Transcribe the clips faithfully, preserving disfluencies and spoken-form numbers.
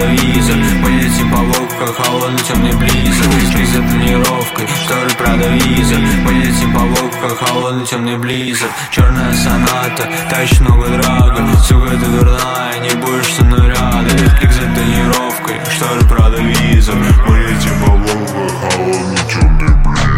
Prada-визор. Мы летим по волку, как холодный темный близок. Ты за тренировкой, шторы Prada-визор. Мы летим по волку, как холодный темный близок. Черная соната, тащит много драга. Сука, ты дурная, не будешь со мной рядом. Клик за тренировкой, шторы Prada-визор. Мы летим по волку, как холодный темный близок.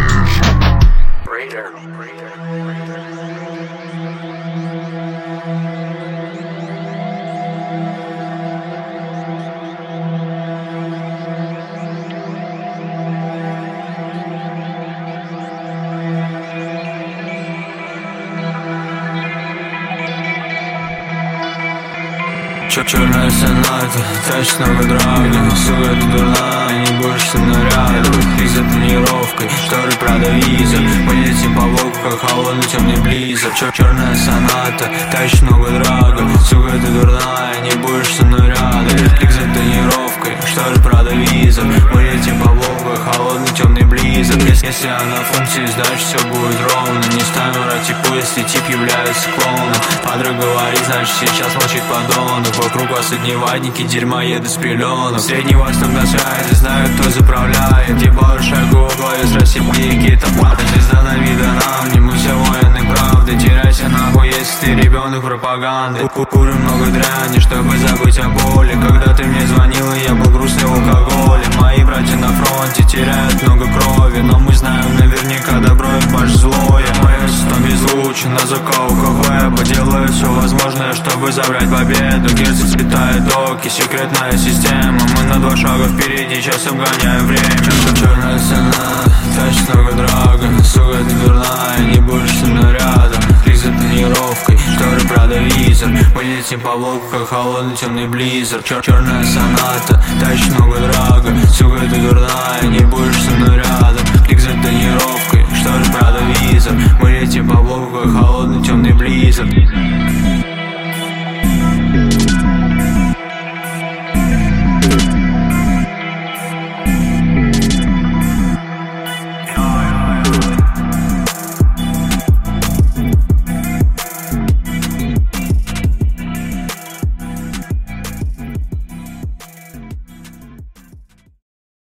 Черная соната, тащит много драга. Сука, ты дурная, не будешь со мной рядом. Ты за тренировкой, шторы Prada-визор. Мы летим по волку, как холодный темный близок. Черная соната, тащит много драга. Сука, ты дурная, не будешь со мной рядом. Клик за тренировкой, шторы Prada-визор. Мы летим по волку, как холодный темный близок. Если она функции, значит все будет ровно. Не стану рать типу, если тип является клоуном. Подруга говорит, значит сейчас молчит подонок. Вокруг вас одни ватники, дерьма еду с пеленок. Средний Восток на связи, знаю, кто заправляет. Ебал шагу в голове с рассипки, топата. Звезда на вида нам, не мы все военные правды. Теряйся нахуй, если ты ребенок пропаганды. Курю много дряни, чтобы забыть о боли. Когда ты мне звонила, я был грустный в алкоголе. Мои братья на фронте теряют много крови, но мы знаем наверняка добро и паш злое. Мое сто беззвучно, заколка веба. Делаю все возможное, чтобы забрать победу. Герцы слетает доки, секретная система. Мы на два шага впереди, сейчас обгоняем время. Черная цена, тащит много драга. Сука, ты дурная, не будешь со мной рядом. Клик за тренировкой, шторы Prada-визор. Мы летим по волку, как холодный темный близок. Черная соната, тащит много драга. Сука, ты дурная, не будешь со мной рядом. Клик за тренировкой.